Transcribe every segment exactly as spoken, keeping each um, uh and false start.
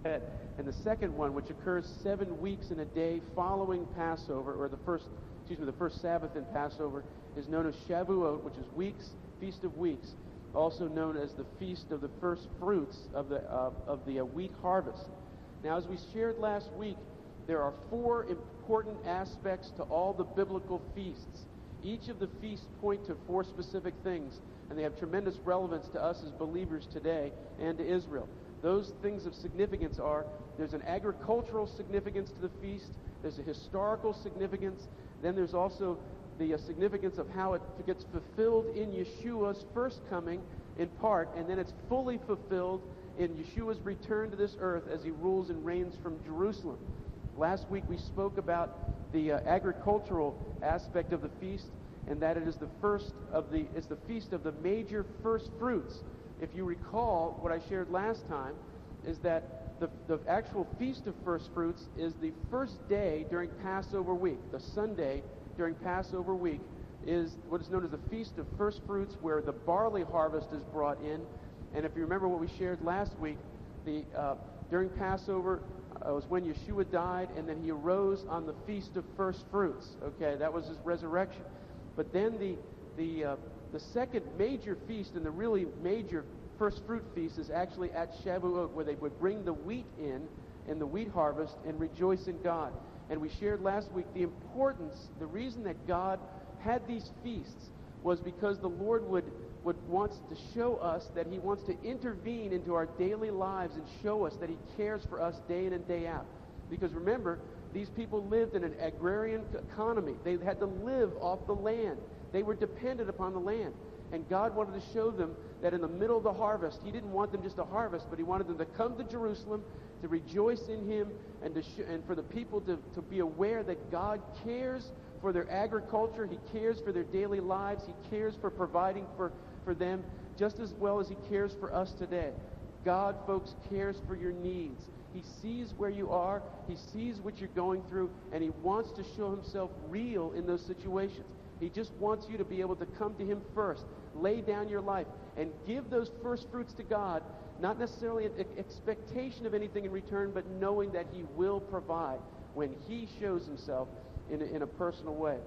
ahead. And the second one, which occurs seven weeks in a day following Passover, or the first, excuse me, the first Sabbath in Passover, is known as Shavuot, which is weeks, Feast of Weeks, also known as the Feast of the First Fruits of the uh, of the uh, wheat harvest. Now, as we shared last week, there are four important aspects to all the biblical feasts. Each of the feasts point to four specific things, and they have tremendous relevance to us as believers today and to Israel. Those things of significance are, there's an agricultural significance to the feast, there's a historical significance, then there's also the uh, significance of how it gets fulfilled in Yeshua's first coming in part, and then it's fully fulfilled in Yeshua's return to this earth as he rules and reigns from Jerusalem. Last week we spoke about the uh, agricultural aspect of the feast, and that it is the first of the, it's the feast of the major first fruits. If you recall, what I shared last time is that the, the actual Feast of First Fruits is the first day during Passover week. The Sunday during Passover week is what is known as the Feast of First Fruits, where the barley harvest is brought in. And if you remember what we shared last week, the uh, during Passover uh, was when Yeshua died, and then he arose on the Feast of First Fruits. Okay, that was his resurrection. But then the the uh, the second major feast, and the really major first fruit feast, is actually at Shavuot, where they would bring the wheat in in the wheat harvest and rejoice in God. And we shared last week the importance, the reason that God had these feasts was because the Lord would, would wants to show us that he wants to intervene into our daily lives and show us that he cares for us day in and day out. Because remember, these people lived in an agrarian economy. They had to live off the land. They were dependent upon the land. And God wanted to show them that in the middle of the harvest, he didn't want them just to harvest, but he wanted them to come to Jerusalem, to rejoice in him, and to sh- and for the people to, to be aware that God cares for their agriculture, he cares for their daily lives, he cares for providing for, for them just as well as he cares for us today. God, folks, cares for your needs. He sees where you are, he sees what you're going through, and he wants to show himself real in those situations. He just wants you to be able to come to him first, lay down your life, and give those first fruits to God, not necessarily an expectation of anything in return, but knowing that he will provide when he shows himself in a, in a personal way.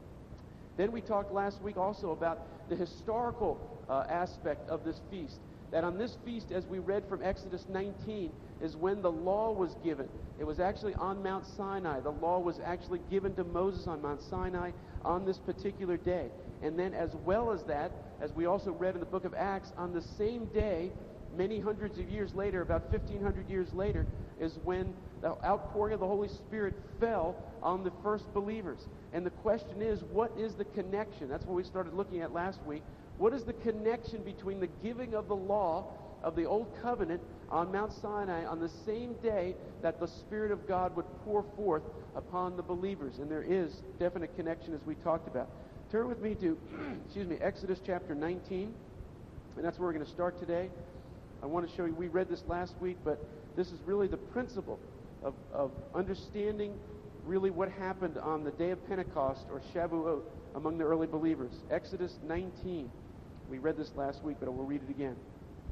Then we talked last week also about the historical uh, aspect of this feast, that on this feast, as we read from Exodus nineteen, is when the law was given. It was actually on Mount Sinai. The law was actually given to Moses on Mount Sinai on this particular day. And then as well as that, as we also read in the book of Acts, on the same day, many hundreds of years later, about fifteen hundred years later, is when the outpouring of the Holy Spirit fell on the first believers. And the question is, what is the connection? That's what we started looking at last week. What is the connection between the giving of the law of the Old Covenant on Mount Sinai on the same day that the Spirit of God would pour forth upon the believers? And there is definite connection, as we talked about. Turn with me to, excuse me, Exodus chapter nineteen, and that's where we're going to start today. I want to show you, we read this last week, but this is really the principle of, of understanding really what happened on the day of Pentecost, or Shavuot, among the early believers. Exodus nineteen. We read this last week, but I will read it again.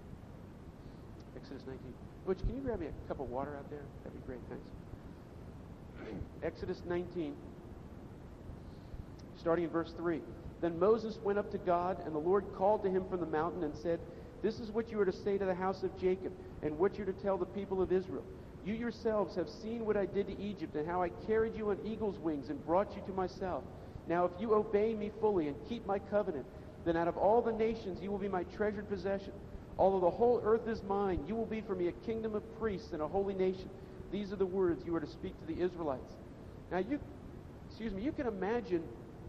Exodus nineteen. Butch, can you grab me a cup of water out there? That'd be great, thanks. Exodus nineteen, starting in verse three. Then Moses went up to God, and the Lord called to him from the mountain and said, "This is what you are to say to the house of Jacob, and what you are to tell the people of Israel. You yourselves have seen what I did to Egypt, and how I carried you on eagle's wings and brought you to myself. Now if you obey me fully and keep my covenant, then out of all the nations you will be my treasured possession. Although the whole earth is mine, you will be for me a kingdom of priests and a holy nation. These are the words you are to speak to the Israelites." Now you, excuse me, you can imagine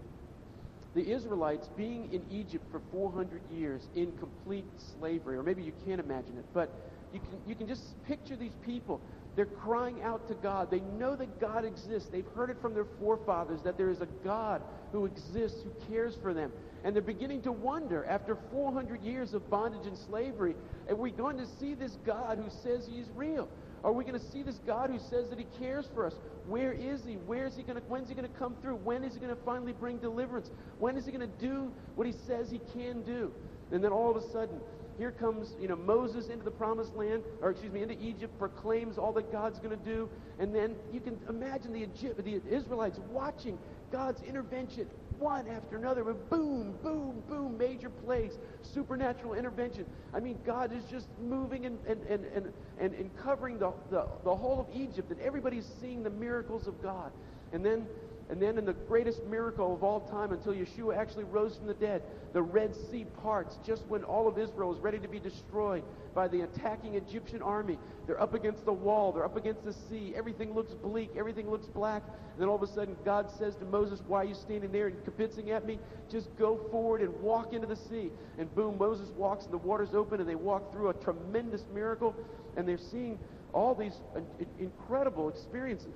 the Israelites being in Egypt for four hundred years in complete slavery, or maybe you can't imagine it, but you can, you can just picture these people. They're crying out to God. They know that God exists. They've heard it from their forefathers that there is a God who exists, who cares for them. And they're beginning to wonder, after four hundred years of bondage and slavery, are we going to see this God who says he's real? Are we going to see this God who says that he cares for us? Where is he? Where is he going to, when's he going to come through? When is he going to finally bring deliverance? When is he going to do what he says he can do? And then all of a sudden, Here comes, you know, Moses into the promised land, or excuse me, into Egypt, proclaims all that God's going to do. And then you can imagine the, Egypt, the Israelites watching God's intervention one after another, with boom, boom, boom, major plagues, supernatural intervention. I mean, God is just moving and, and, and, and, and, and covering the, the, the whole of Egypt, and everybody's seeing the miracles of God. And then, and then in the greatest miracle of all time, until Yeshua actually rose from the dead, the Red Sea parts just when all of Israel is ready to be destroyed by the attacking Egyptian army. They're up against the wall. They're up against the sea. Everything looks bleak. Everything looks black. And then all of a sudden, God says to Moses, why are you standing there and kabitzing at me? Just go forward and walk into the sea. And boom, Moses walks and the waters open, and they walk through a tremendous miracle. And they're seeing all these uh, incredible experiences.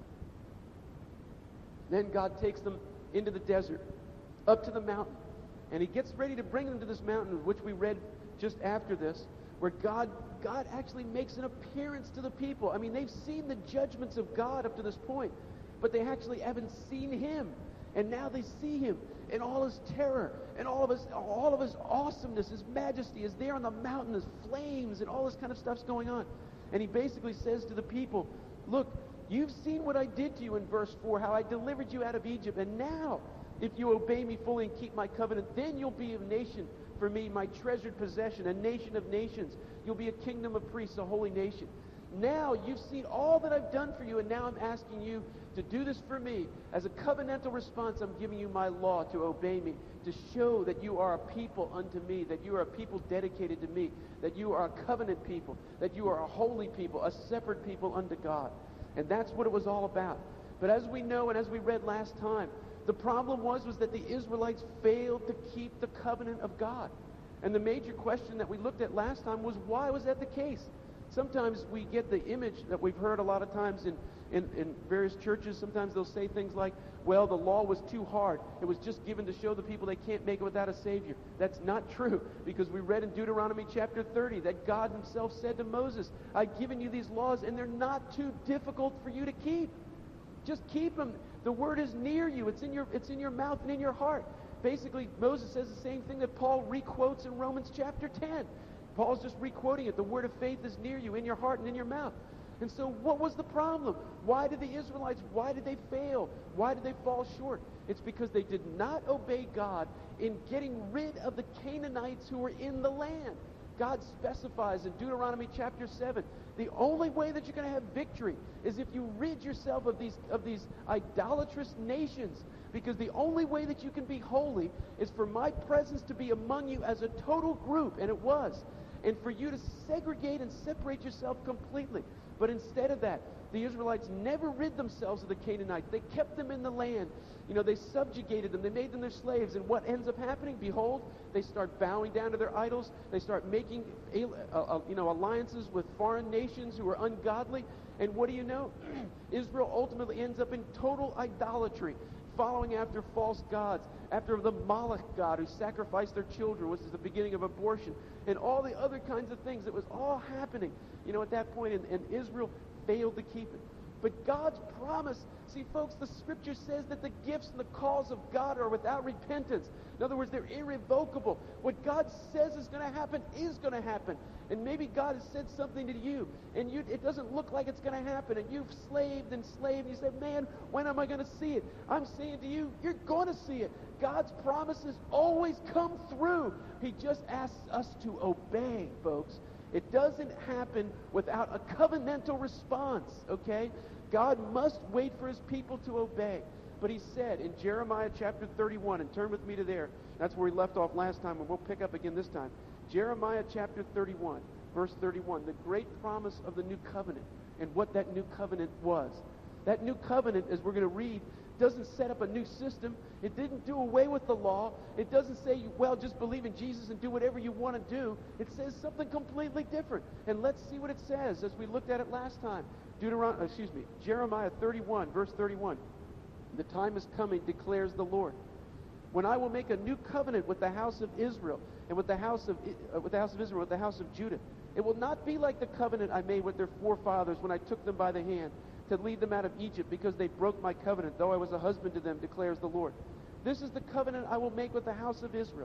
Then God takes them into the desert, up to the mountain. And he gets ready to bring them to this mountain, which we read just after this, where God, God actually makes an appearance to the people. I mean, they've seen the judgments of God up to this point, but they actually haven't seen him. And now they see him in all his terror and all of his, all of his awesomeness, his majesty is there on the mountain, his flames and all this kind of stuff's going on. And he basically says to the people, look, you've seen what I did to you in verse four, how I delivered you out of Egypt. And now, if you obey me fully and keep my covenant, then you'll be a nation for me, my treasured possession, a nation of nations. You'll be a kingdom of priests, a holy nation. Now you've seen all that I've done for you, and now I'm asking you to do this for me. As a covenantal response, I'm giving you my law to obey me, to show that you are a people unto me, that you are a people dedicated to me, that you are a covenant people, that you are a holy people, a separate people unto God. And that's what it was all about. But as we know, and as we read last time, the problem was, was that the Israelites failed to keep the covenant of God. And the major question that we looked at last time was, why was that the case? Sometimes we get the image that we've heard a lot of times in, in, in various churches. Sometimes they'll say things like, well, the law was too hard. It was just given to show the people they can't make it without a Savior. That's not true, because we read in Deuteronomy chapter thirty that God himself said to Moses, I've given you these laws, and they're not too difficult for you to keep. Just keep them. The word is near you. It's in your, it's in your mouth and in your heart. Basically, Moses says the same thing that Paul requotes in Romans chapter ten. Paul's just requoting it. The word of faith is near you, in your heart and in your mouth. And so what was the problem? Why did the Israelites, why did they fail? Why did they fall short? It's because they did not obey God in getting rid of the Canaanites who were in the land. God specifies in Deuteronomy chapter seven, the only way that you're going to have victory is if you rid yourself of these, of these idolatrous nations. Because the only way that you can be holy is for my presence to be among you as a total group, and it was. And for you to segregate and separate yourself completely. But instead of that, the Israelites never rid themselves of the Canaanites. They kept them in the land. You know, they subjugated them. They made them their slaves. And what ends up happening? Behold, they start bowing down to their idols. They start making, uh, uh, you know, alliances with foreign nations who are ungodly. And what do you know? Israel ultimately ends up in total idolatry, following after false gods, after the Moloch god who sacrificed their children, which is the beginning of abortion, and all the other kinds of things that was all happening, you know, at that point, and, and Israel failed to keep it. But God's promise, see, folks, the scripture says that the gifts and the calls of God are without repentance. In other words, they're irrevocable. What God says is going to happen is going to happen. And maybe God has said something to you, and you, it doesn't look like it's going to happen, and you've slaved and slaved, and you say, man, when am I going to see it? I'm saying to you, you're going to see it. God's promises always come through. He just asks us to obey, folks. It doesn't happen without a covenantal response, okay? God must wait for his people to obey. But he said in Jeremiah chapter thirty-one, and turn with me to there. That's where we left off last time, and we'll pick up again this time. Jeremiah chapter thirty-one, verse thirty-one, the great promise of the new covenant and what that new covenant was. That new covenant, as we're going to read, doesn't set up a new system. It didn't do away with the law. It doesn't say, well, just believe in Jesus and do whatever you want to do. It says something completely different. And let's see what it says as we looked at it last time. Deuteron- excuse me, Jeremiah thirty-one, verse thirty-one. The time is coming, declares the Lord, when I will make a new covenant with the house of Israel and with the house of uh, with the house of Israel, with the house of Judah. It will not be like the covenant I made with their forefathers when I took them by the hand to lead them out of Egypt, because they broke my covenant, though I was a husband to them, declares the Lord. This is the covenant I will make with the house of Israel.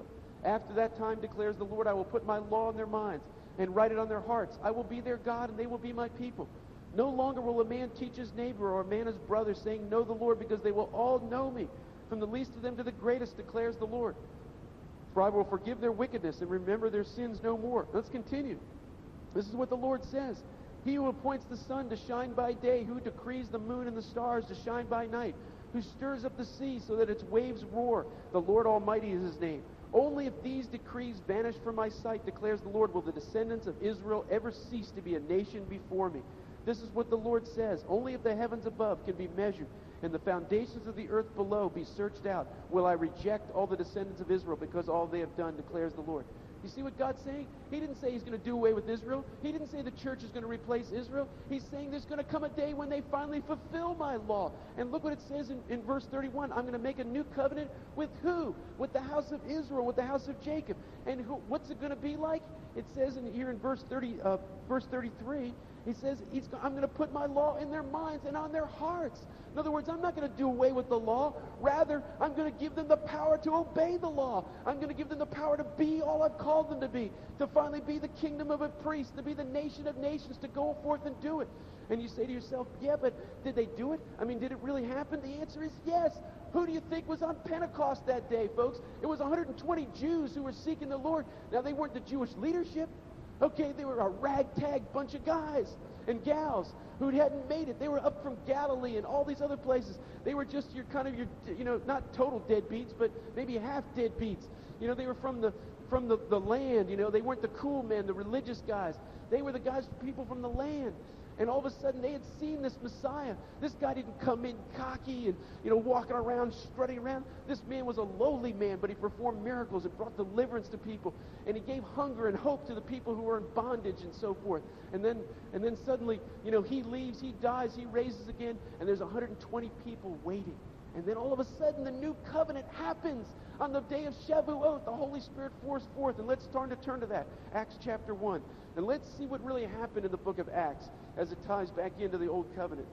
After that time, declares the Lord, I will put my law in their minds and write it on their hearts. I will be their God, and they will be my people. No longer will a man teach his neighbor or a man his brother, saying, know the Lord, because they will all know me, from the least of them to the greatest, declares the Lord. For I will forgive their wickedness and remember their sins no more. Let's continue. This is what the Lord says. He who appoints the sun to shine by day, who decrees the moon and the stars to shine by night, who stirs up the sea so that its waves roar. The Lord Almighty is his name. Only if these decrees vanish from my sight, declares the Lord, will the descendants of Israel ever cease to be a nation before me. This is what the Lord says. Only if the heavens above can be measured and the foundations of the earth below be searched out, will I reject all the descendants of Israel because all they have done, declares the Lord. You see what God's saying? He didn't say he's going to do away with Israel. He didn't say the church is going to replace Israel. He's saying there's going to come a day when they finally fulfill my law. And look what it says in, in verse thirty-one. I'm going to make a new covenant with who? With the house of Israel, with the house of Jacob. And who, what's it going to be like? It says in here in verse thirty, uh, verse thirty-three, he says, he's, I'm going to put my law in their minds and on their hearts. In other words, I'm not going to do away with the law. Rather, I'm going to give them the power to obey the law. I'm going to give them the power to be all I've called them to be, to finally be the kingdom of a priest, to be the nation of nations, to go forth and do it. And you say to yourself, yeah, but did they do it? I mean, did it really happen? The answer is yes. Who do you think was on Pentecost that day, folks? It was one hundred twenty Jews who were seeking the Lord. Now, they weren't the Jewish leadership. Okay, they were a ragtag bunch of guys and gals who hadn't made it. They were up from Galilee and all these other places. They were just your kind of your, you know, not total deadbeats, but maybe half deadbeats. You know, they were from the from the, the land. You know, they weren't the cool men, the religious guys. They were the guys, people from the land. And all of a sudden, they had seen this Messiah. This guy didn't come in cocky and, you know, walking around, strutting around. This man was a lowly man, but he performed miracles and brought deliverance to people. And he gave hunger and hope to the people who were in bondage and so forth. And then, and then suddenly, you know, he leaves, he dies, he raises again, and there's one hundred twenty people waiting. And then all of a sudden, the new covenant happens. On the day of Shavuot, the Holy Spirit pours forth. And let's turn to turn to that, Acts chapter one. And let's see what really happened in the book of Acts as it ties back into the Old Covenant.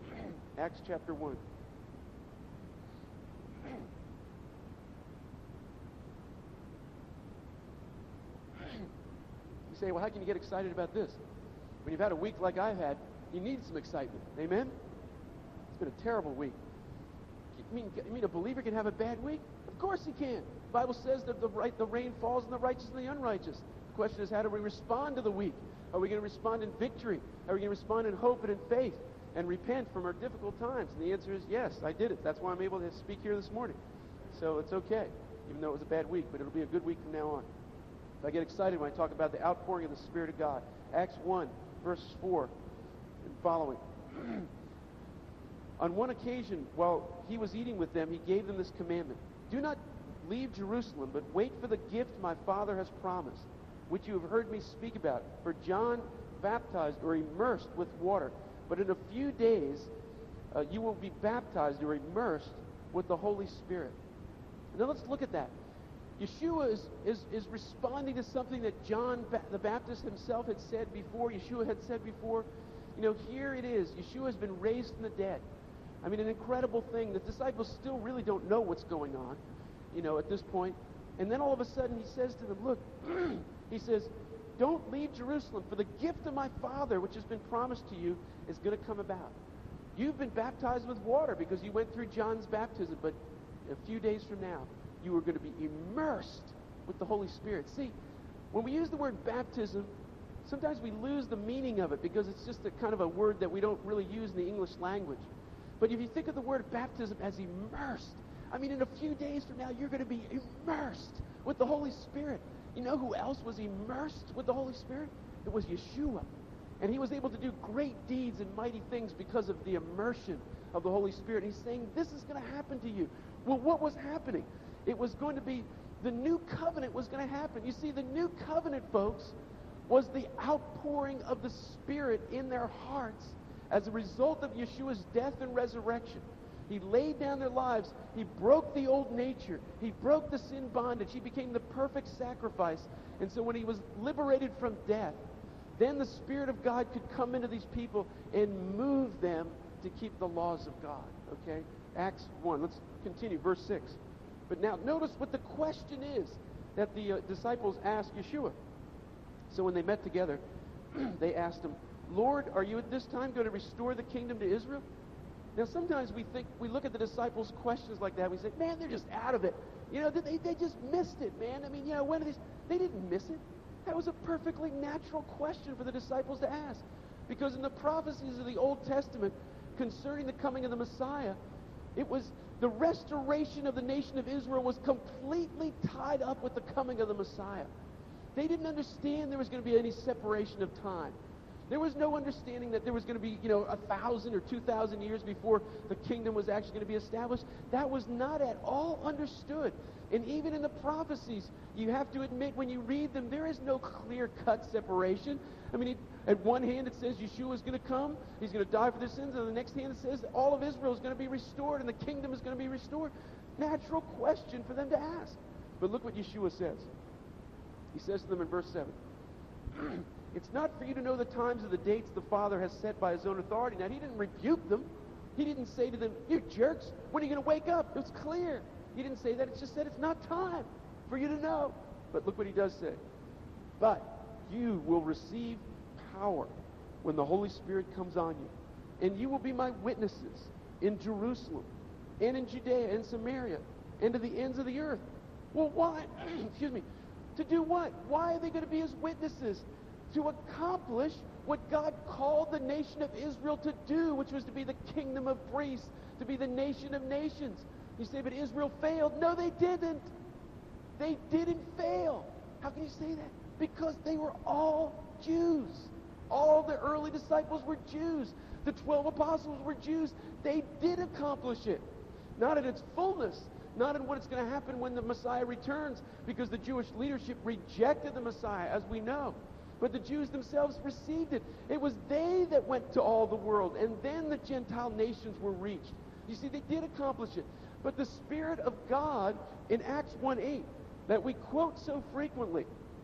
Acts chapter one. You say, well, how can you get excited about this? When you've had a week like I've had, you need some excitement. Amen? It's been a terrible week. You mean, you mean a believer can have a bad week? Of course he can. The Bible says that the, right, the rain falls on the righteous and the unrighteous. The question is, how do we respond to the week? Are we going to respond in victory? Are we going to respond in hope and in faith and repent from our difficult times? And the answer is yes, I did it. That's why I'm able to speak here this morning. So it's okay, even though it was a bad week, but it'll be a good week from now on. I get excited when I talk about the outpouring of the Spirit of God. Acts one, verse four and following. On one occasion, while he was eating with them, he gave them this commandment. Do not leave Jerusalem, but wait for the gift my Father has promised, which you have heard me speak about. For John baptized or immersed with water, but in a few days uh, you will be baptized or immersed with the Holy Spirit. Now let's look at that. Yeshua is, is, is responding to something that John ba- the Baptist himself had said before. Yeshua had said before. You know, here it is. Yeshua has been raised from the dead. I mean, an incredible thing. The disciples still really don't know what's going on, you know, at this point. And then all of a sudden he says to them, look, he says, don't leave Jerusalem, for the gift of my Father, which has been promised to you, is going to come about. You've been baptized with water because you went through John's baptism, but a few days from now, you are going to be immersed with the Holy Spirit. See, when we use the word baptism, sometimes we lose the meaning of it because it's just a kind of a word that we don't really use in the English language. But if you think of the word baptism as immersed, I mean, in a few days from now, you're going to be immersed with the Holy Spirit. You know who else was immersed with the Holy Spirit? It was Yeshua. And he was able to do great deeds and mighty things because of the immersion of the Holy Spirit. And he's saying, this is going to happen to you. Well, what was happening? It was going to be, the new covenant was going to happen. You see, the new covenant, folks, was the outpouring of the Spirit in their hearts as a result of Yeshua's death and resurrection. He laid down their lives. He broke the old nature. He broke the sin bondage. He became the perfect sacrifice. And so when he was liberated from death, then the Spirit of God could come into these people and move them to keep the laws of God. Okay? Acts one. Let's continue. Verse six. But now, notice what the question is. that the uh, disciples asked Yeshua. So when they met together, they asked him, Lord, are you at this time going to restore the kingdom to Israel? Now, sometimes we think, we look at the disciples' questions like that, and we say, man, they're just out of it. You know, they, they just missed it, man. I mean, you know, when are these, they didn't miss it. That was a perfectly natural question for the disciples to ask. Because in the prophecies of the Old Testament concerning the coming of the Messiah, it was the restoration of the nation of Israel was completely tied up with the coming of the Messiah. They didn't understand there was going to be any separation of time. There was no understanding that there was going to be, you know, a thousand or two thousand years before the kingdom was actually going to be established. That was not at all understood. And even in the prophecies, you have to admit, when you read them, there is no clear-cut separation. I mean, it, at one hand it says Yeshua is going to come, he's going to die for their sins, and on the next hand it says all of Israel is going to be restored and the kingdom is going to be restored. Natural question for them to ask. But look what Yeshua says. He says to them in verse seven, it's not for you to know the times or the dates the Father has set by his own authority. Now, he didn't rebuke them. He didn't say to them, you jerks, when are you going to wake up? It's clear. He didn't say that. It's just said it's not time for you to know. But look what he does say. But you will receive power when the Holy Spirit comes on you. And you will be my witnesses in Jerusalem and in Judea and Samaria and to the ends of the earth. Well, why? Excuse me. To do what? Why are they going to be his witnesses? To accomplish what God called the nation of Israel to do, which was to be the kingdom of priests, to be the nation of nations. You say, but Israel failed. No, they didn't. They didn't fail. How can you say that? Because they were all Jews. All the early disciples were Jews. The twelve apostles were Jews. They did accomplish it. Not in its fullness, not in what it's going to happen when the Messiah returns, because the Jewish leadership rejected the Messiah, as we know. But the Jews themselves received it. It was they that went to all the world, and then the Gentile nations were reached. You see, they did accomplish it. But the Spirit of God in Acts one eight, that we quote so frequently,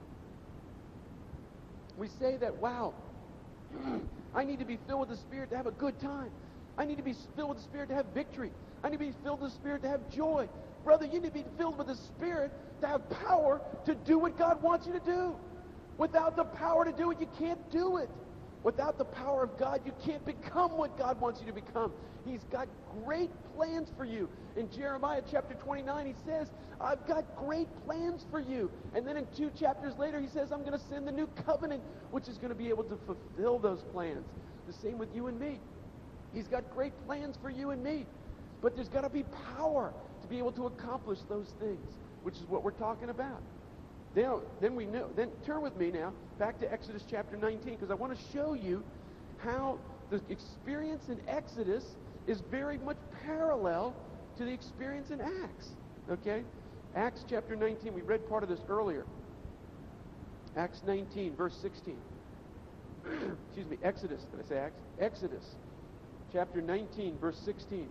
we say that, wow, I need to be filled with the Spirit to have a good time. I need to be filled with the Spirit to have victory. I need to be filled with the Spirit to have joy. Brother, you need to be filled with the Spirit to have power to do what God wants you to do. Without the power to do it, you can't do it. Without the power of God, you can't become what God wants you to become. He's got great plans for you. In Jeremiah chapter twenty-nine, he says, I've got great plans for you. And then in two chapters later, he says, I'm going to send the new covenant, which is going to be able to fulfill those plans. The same with you and me. He's got great plans for you and me. But there's got to be power to be able to accomplish those things, which is what we're talking about. Now, then we know, then turn with me now back to Exodus chapter nineteen, because I want to show you how the experience in Exodus is very much parallel to the experience in Acts. Okay? Acts chapter nineteen, we read part of this earlier. Acts nineteen, verse sixteen. Excuse me, Exodus, did I say Acts? Exodus chapter nineteen, verse sixteen.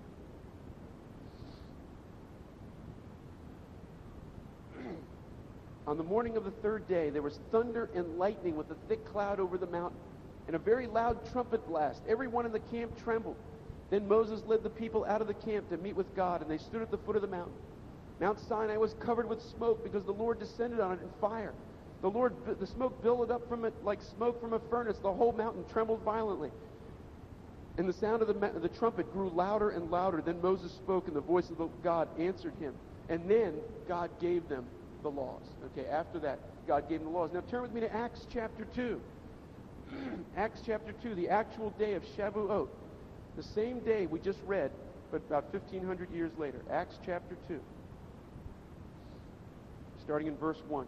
On the morning of the third day, there was thunder and lightning with a thick cloud over the mountain, and a very loud trumpet blast. Everyone in the camp trembled. Then Moses led the people out of the camp to meet with God, and they stood at the foot of the mountain. Mount Sinai was covered with smoke because the Lord descended on it in fire. The Lord, the smoke billowed up from it like smoke from a furnace. The whole mountain trembled violently. And the sound of the, the trumpet grew louder and louder. Then Moses spoke, and the voice of the God answered him. And then God gave them the laws. Okay, after that, God gave them the laws. Now turn with me to Acts chapter two. Acts chapter two, the actual day of Shavuot. The same day we just read, but about fifteen hundred years later. Acts chapter two. Starting in verse one.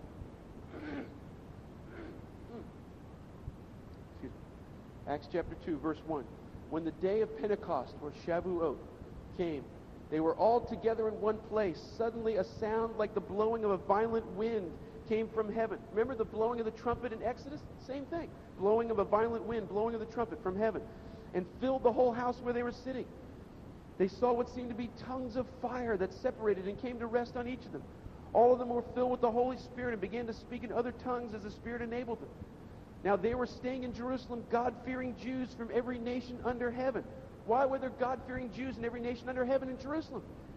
Excuse me. Acts chapter two, verse one. When the day of Pentecost, or Shavuot, came, they were all together in one place. Suddenly a sound like the blowing of a violent wind came from heaven. Remember the blowing of the trumpet in Exodus? Same thing. Blowing of a violent wind, blowing of the trumpet from heaven, and filled the whole house where they were sitting. They saw what seemed to be tongues of fire that separated and came to rest on each of them. All of them were filled with the Holy Spirit and began to speak in other tongues as the Spirit enabled them. Now they were staying in Jerusalem, God-fearing Jews from every nation under heaven. Why were there God-fearing Jews in every nation under heaven in Jerusalem?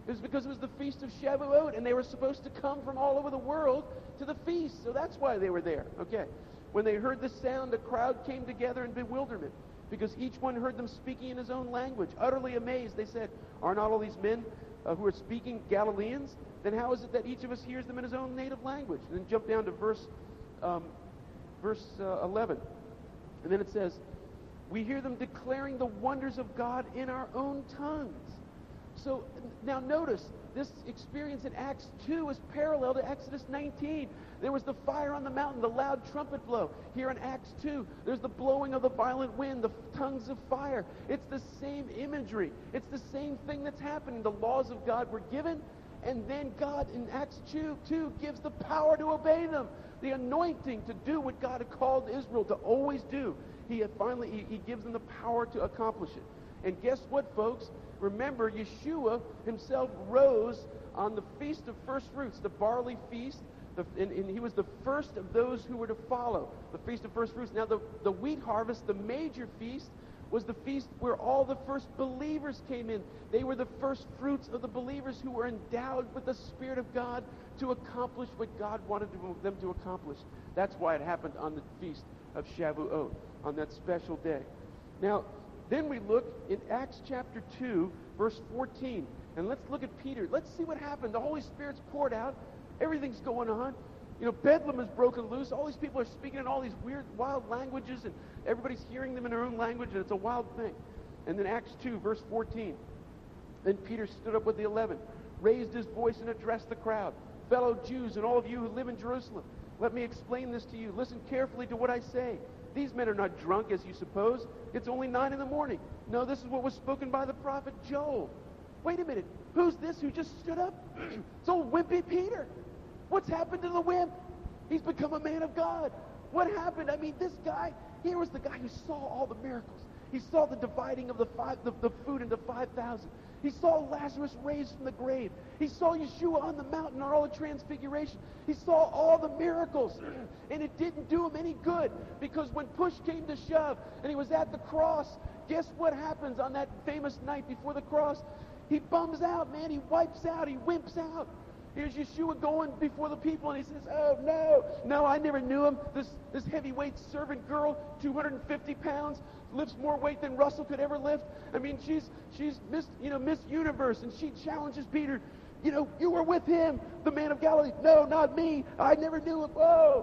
It was because it was the Feast of Shavuot, and they were supposed to come from all over the world to the feast. So that's why they were there. Okay. When they heard the sound, the crowd came together in bewilderment, because each one heard them speaking in his own language. Utterly amazed, they said, "Are not all these men uh, who are speaking Galileans? Then how is it that each of us hears them in his own native language?" And then jump down to verse um, verse uh, eleven. And then it says, "We hear them declaring the wonders of God in our own tongues." So now notice, this experience in Acts two is parallel to Exodus nineteen. There was the fire on the mountain, the loud trumpet blow. Here in Acts two, there's the blowing of the violent wind, the tongues of fire. It's the same imagery. It's the same thing that's happening. The laws of God were given, and then God in Acts two, two gives the power to obey them. The anointing to do what God had called Israel to always do. He had finally, he, he gives them the power to accomplish it. And guess what, folks? Remember, Yeshua himself rose on the Feast of First Fruits, the barley feast, the, and, and he was the first of those who were to follow, the Feast of First Fruits. Now, the, the wheat harvest, the major feast, was the feast where all the first believers came in. They were the first fruits of the believers who were endowed with the Spirit of God to accomplish what God wanted them to accomplish. That's why it happened on the Feast of Shavuot, on that special day. Now, then we look in Acts chapter two, verse fourteen. And let's look at Peter. Let's see what happened. The Holy Spirit's poured out. Everything's going on. You know, Bedlam is broken loose. All these people are speaking in all these weird, wild languages, and everybody's hearing them in their own language, and it's a wild thing. And then Acts two, verse fourteen. Then Peter stood up with the eleven, raised his voice, and addressed the crowd. "Fellow Jews, and all of you who live in Jerusalem, let me explain this to you. Listen carefully to what I say. These men are not drunk, as you suppose. It's only nine in the morning. No, this is what was spoken by the prophet Joel." Wait a minute. Who's this who just stood up? It's old wimpy Peter. What's happened to the wimp? He's become a man of God. What happened? I mean, this guy, here was the guy who saw all the miracles. He saw the dividing of the, five, the, the food into five thousand. He saw Lazarus raised from the grave. He saw Yeshua on the mountain on all the transfiguration. He saw all the miracles. And it didn't do him any good, because when push came to shove and he was at the cross, guess what happens on that famous night before the cross? He bums out, man. He wipes out. He wimps out. Here's Yeshua going before the people, and he says, "Oh, no, no, I never knew him. This this heavyweight servant girl, two hundred fifty pounds, lifts more weight than Russell could ever lift. I mean, she's she's Miss, you know, Miss Universe, and she challenges Peter. You know, you were with him, the man of Galilee. No, not me. I never knew him. Whoa."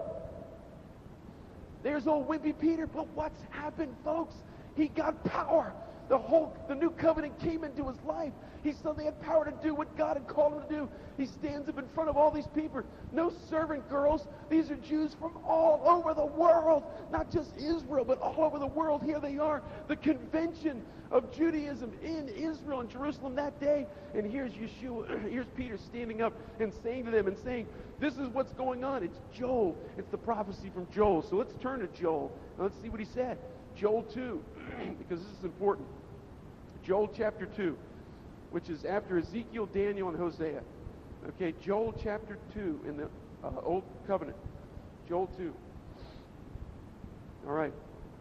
There's old wimpy Peter. But what's happened, folks? He got power. The whole, the new covenant came into his life. He suddenly had power to do what God had called him to do. He stands up in front of all these people. No servant girls. These are Jews from all over the world. Not just Israel, but all over the world. Here they are. The convention of Judaism in Israel and Jerusalem that day. And here's Yeshua, here's Peter standing up and saying to them and saying, "This is what's going on." It's Joel. It's the prophecy from Joel. So let's turn to Joel. Now let's see what he said. Joel two, because this is important. Joel chapter two, which is after Ezekiel, Daniel, and Hosea. Okay, Joel chapter two in the uh, Old Covenant. Joel two. All right.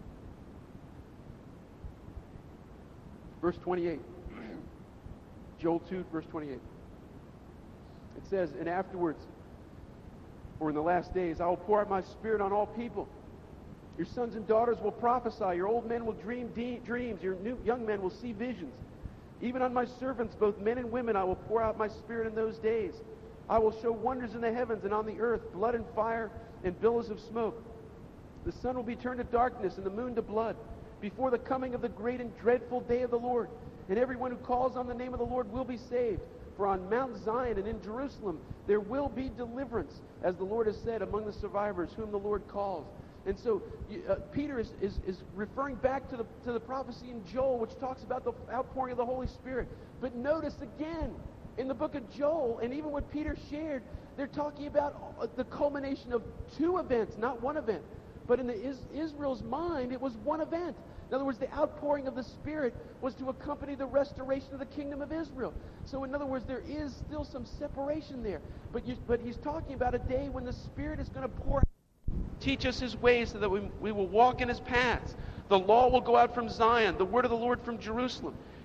Verse twenty-eight. Joel two, verse twenty-eight. It says, "And afterwards, or in the last days, I will pour out my spirit on all people. Your sons and daughters will prophesy. Your old men will dream de- dreams. Your new young men will see visions. Even on my servants, both men and women, I will pour out my spirit in those days. I will show wonders in the heavens and on the earth, blood and fire and billows of smoke. The sun will be turned to darkness and the moon to blood before the coming of the great and dreadful day of the Lord. And everyone who calls on the name of the Lord will be saved. For on Mount Zion and in Jerusalem there will be deliverance, as the Lord has said, among the survivors whom the Lord calls." And so uh, Peter is, is, is referring back to the, to the prophecy in Joel, which talks about the outpouring of the Holy Spirit. But notice again, in the book of Joel, and even what Peter shared, they're talking about the culmination of two events, not one event. But in the is, Israel's mind, it was one event. In other words, the outpouring of the Spirit was to accompany the restoration of the kingdom of Israel. So in other words, there is still some separation there. But, you, but he's talking about a day when the Spirit is going to pour out, teach us his ways so that we, we will walk in his paths. The law will go out from Zion, the word of the Lord from Jerusalem.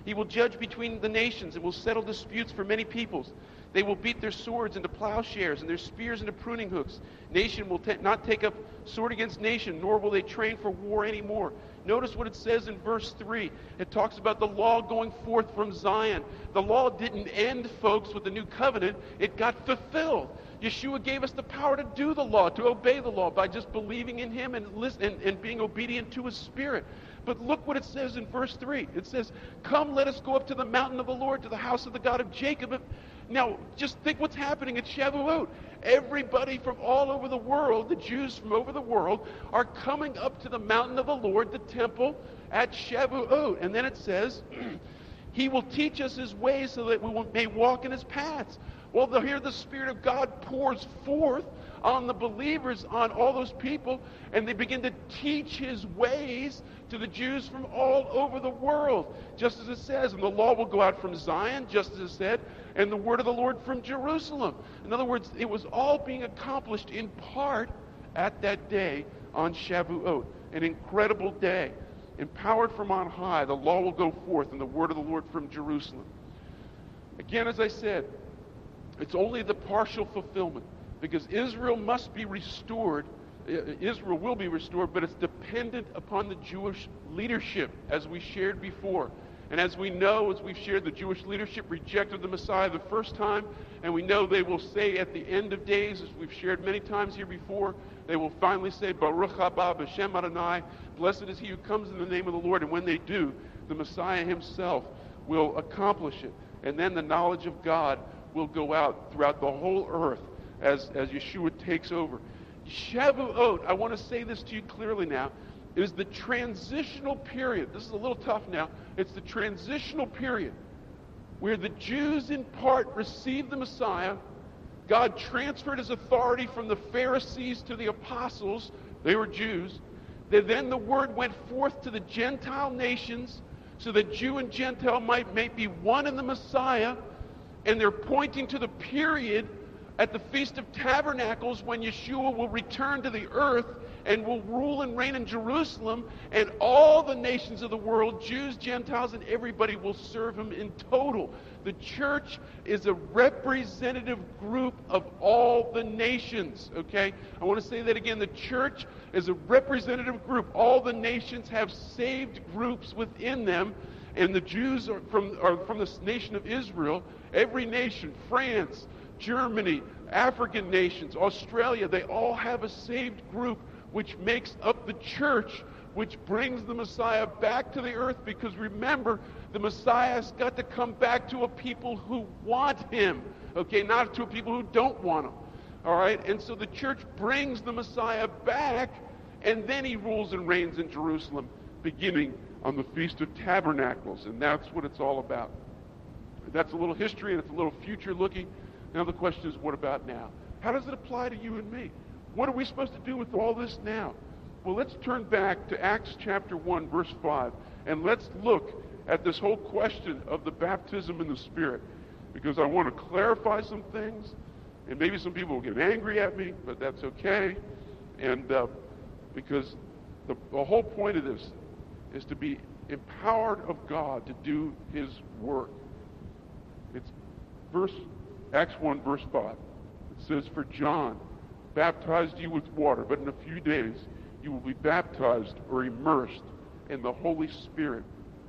He will judge between the nations and will settle disputes for many peoples. They will beat their swords into plowshares and their spears into pruning hooks. Nation will ta- not take up sword against nation, nor will they train for war anymore. Notice what it says in verse three. It talks about the law going forth from Zion. The law didn't end, folks, with the new covenant. It got fulfilled. Yeshua gave us the power to do the law, to obey the law by just believing in him and, listen, and, and being obedient to his Spirit. But look what it says in verse three. It says, come, let us go up to the mountain of the Lord, to the house of the God of Jacob. Now, just think what's happening at Shavuot. Everybody from all over the world, the Jews from over the world, are coming up to the mountain of the Lord, the temple, at Shavuot. And then it says, he will teach us his ways so that we may walk in his paths. Well, here the Spirit of God pours forth on the believers, on all those people, and they begin to teach his ways to the Jews from all over the world. Just as it says, and the law will go out from Zion, just as it said, and the word of the Lord from Jerusalem. In other words, it was all being accomplished in part at that day on Shavuot. An incredible day. Empowered from on high, the law will go forth, and the word of the Lord from Jerusalem. Again, as I said, it's only the partial fulfillment, because Israel must be restored. Israel will be restored, but it's dependent upon the Jewish leadership, as we shared before. And as we know, as we've shared, the Jewish leadership rejected the Messiah the first time, and we know they will say at the end of days, as we've shared many times here before, they will finally say, Baruch haba b'shem Adonai, blessed is he who comes in the name of the Lord. And when they do, the Messiah himself will accomplish it. And then the knowledge of God will go out throughout the whole earth as, as Yeshua takes over. Shavuot, I want to say this to you clearly now, is the transitional period. This is a little tough now. It's the transitional period where the Jews in part received the Messiah. God transferred his authority from the Pharisees to the apostles. They were Jews. Then the word went forth to the Gentile nations so that Jew and Gentile might, might be one in the Messiah. And they're pointing to the period at the Feast of Tabernacles when Yeshua will return to the earth and will rule and reign in Jerusalem, and all the nations of the world, Jews, Gentiles, and everybody will serve him in total. The church is a representative group of all the nations, okay? I want to say that again. The church is a representative group. All the nations have saved groups within them, and the Jews are from, are from the nation of Israel. Every nation, France, Germany, African nations, Australia, they all have a saved group which makes up the church, which brings the Messiah back to the earth. Because remember, the Messiah has got to come back to a people who want him, okay, not to a people who don't want him, all right? And so the church brings the Messiah back, and then he rules and reigns in Jerusalem, beginning on the Feast of Tabernacles, and that's what it's all about. That's a little history, and it's a little future looking. Now the question is, what about now? How does it apply to you and me? What are we supposed to do with all this now? Well, let's turn back to Acts chapter one, verse five, and let's look at this whole question of the baptism in the Spirit, because I want to clarify some things, and maybe some people will get angry at me, but that's okay, and uh, because the, the whole point of this is to be empowered of God to do his work. It's verse Acts one, verse five. It says, for John baptized you with water, but in a few days you will be baptized or immersed in the Holy Spirit.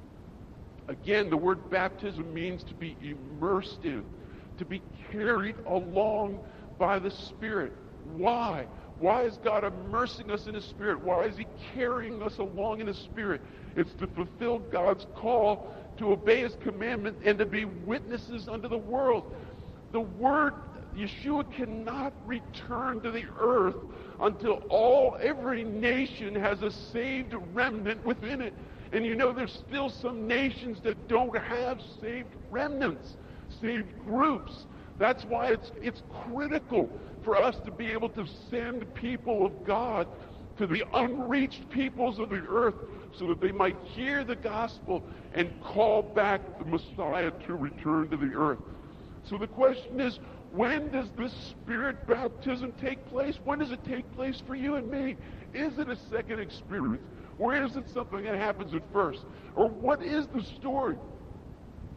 Again, the word baptism means to be immersed in, to be carried along by the Spirit. Why? Why is God immersing us in his Spirit? Why is he carrying us along in his Spirit? It's to fulfill God's call to obey his commandment and to be witnesses unto the world. The word Yeshua cannot return to the earth until all, every nation has a saved remnant within it. And you know, there's still some nations that don't have saved remnants, saved groups. That's why it's it's critical for us to be able to send people of God to the unreached peoples of the earth so that they might hear the gospel and call back the Messiah to return to the earth. So the question is, when does this Spirit baptism take place? When does it take place for you and me? Is it a second experience? Or is it something that happens at first? Or what is the story?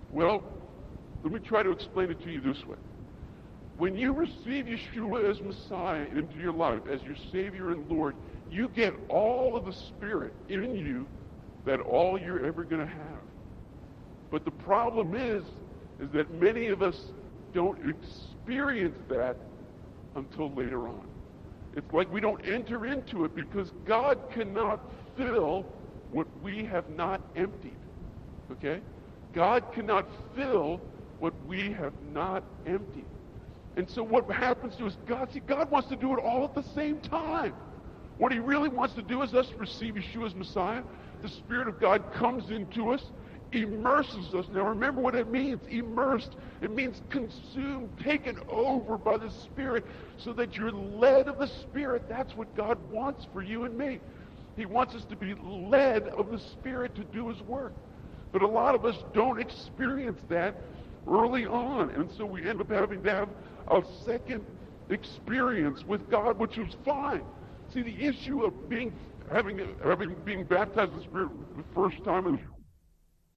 Well, let me try to explain it to you this way. When you receive Yeshua as Messiah into your life, as your Savior and Lord, you get all of the Spirit in you that all you're ever going to have. But the problem is, is that many of us don't experience that until later on. It's like we don't enter into it because God cannot fill what we have not emptied. Okay? God cannot fill what we have not emptied. And so what happens to us, God, see, God wants to do it all at the same time. What he really wants to do is us receive Yeshua as Messiah. The Spirit of God comes into us, immerses us. Now remember what it means, immersed. It means consumed, taken over by the Spirit so that you're led of the Spirit. That's what God wants for you and me. He wants us to be led of the Spirit to do his work. But a lot of us don't experience that early on. And so we end up having to have a second experience with God, which was fine. See, the issue of being having having being baptized in the Spirit the first time is